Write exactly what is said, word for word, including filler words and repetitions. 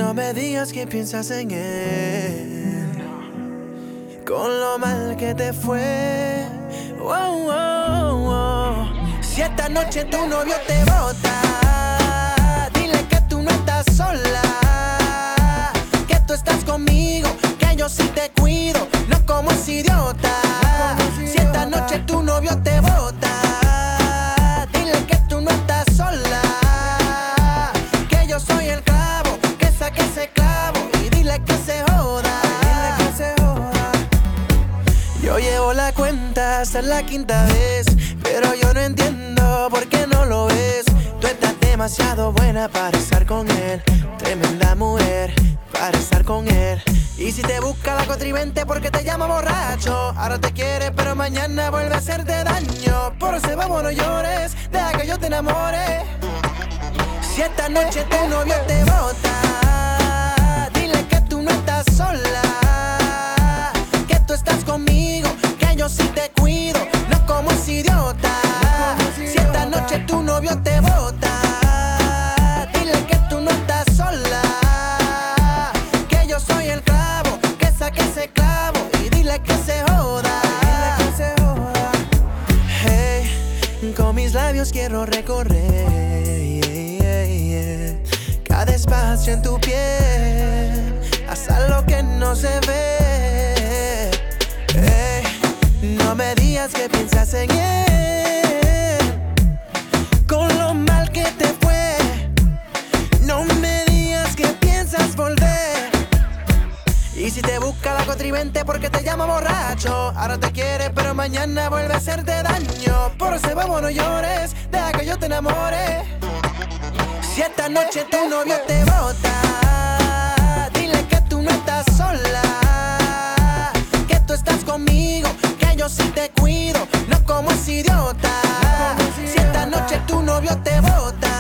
No me digas que piensas en él, con lo mal que te fue. Oh, oh, oh. Si esta noche tu novio te bota, dile que tú no estás sola, que tú estás conmigo, que yo sí te cuido, no como ese idiota. Si esta noche tu novio te bota, dile que tú no estás sola, que yo soy el clavo, que saque ese clavo y dile que se joda. Dile que se joda. Yo llevo la cuenta hasta la quinta vez, pero yo no entiendo por qué no lo ves. Tú estás demasiado buena para estar con él, tremenda mujer para estar con él. Y si te busca la contrivente porque te llama borracho, ahora te quiere pero mañana vuelve a hacerte daño. Por eso vamos, no llores, deja que yo te enamore. Si esta noche tu novio te bota, dile que tú no estás sola, que tú estás conmigo, que yo sí te cuido, no como ese idiota. Si esta noche tu novio te bota, dile que tú no estás sola, que yo soy el clavo, que saque ese clavo y dile que se joda. Hey, con mis labios quiero recorrer cada espacio en tu piel, hasta lo que no se ve. Hey, no me digas que piensas en él, con lo mal que te fue. No me digas que piensas volver. Y si te busca la contrivente porque te llama borracho, ahora te quiere pero mañana vuelve a hacerte daño. Por eso vamos, no llores, deja que yo te enamore. Si esta noche tu novio te bota, dile que tú no estás sola, que tú estás conmigo, que yo sí te cuido, no como ese idiota. Si esta noche tu novio te bota,